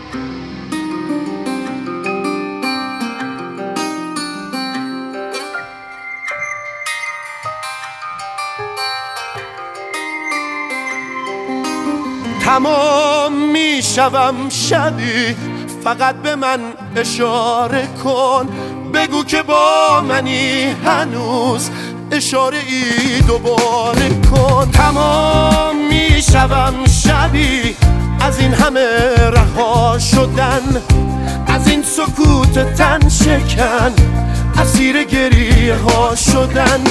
تمام میشوم شبی، فقط به من اشاره کن، بگو که با منی هنوز، اشاره ای دوباره کن. تمام میشوم شبی از این همه رها شدن، از این سکوت تن شکن، اسیر گریه ها شدن.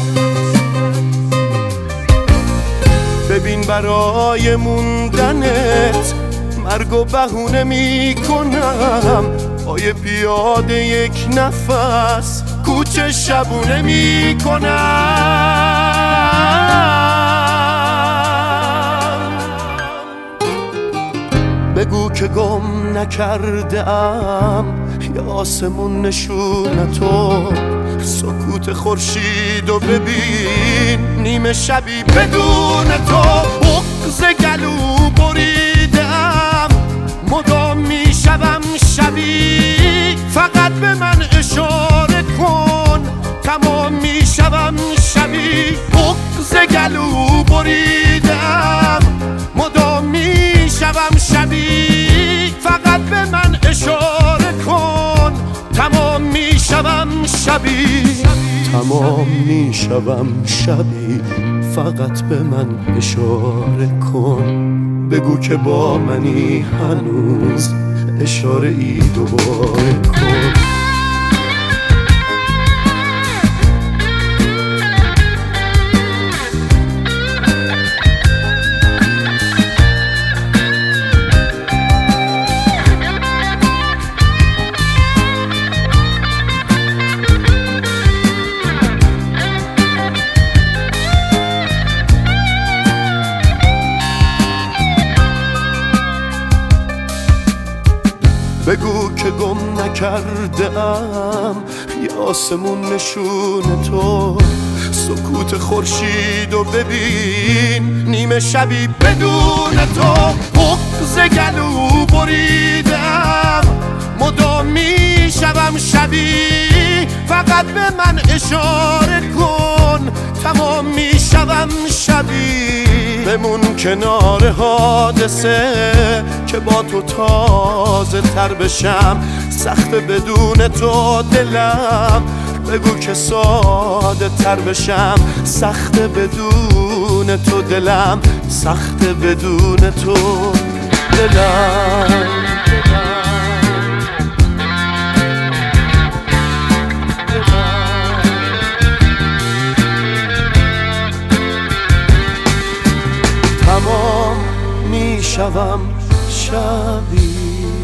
ببین برای موندنت مرگ و بهونه می کنم، پای پیاده یک نفس کوچه شبونه می کنم. بگو که گم نکرده ام یا آسمون نشونتو، سکوت خورشید و ببین نیمه شبی بدون تو. بغض گلو بریدم، مدام میشوم شبی، فقط به من اشاره کن، تمام میشوم شبی. بغض گلو بریدم، مدام میشوم شبی، فقط به من اشاره کن، تمام میشوم شبی. تمام میشوم شبی، فقط به من اشاره کن، بگو که با منی هنوز، اشاره ای دوباره کن. بگو که گم نکرده ام یا آسمون نشون تو، سکوت خورشید و ببین نیمه شبی بدون تو. بغض گلو بریدم، مدام میشوم شبی، فقط به من اشاره کن، تمام میشوم شبی. بمون کنار حادثه که با تو تازه تر بشم، سخت بدون تو دلم، بگو که ساده تر بشم، سخت بدون تو دلم، سخت بدون تو دلم. تمام میشوم شبی.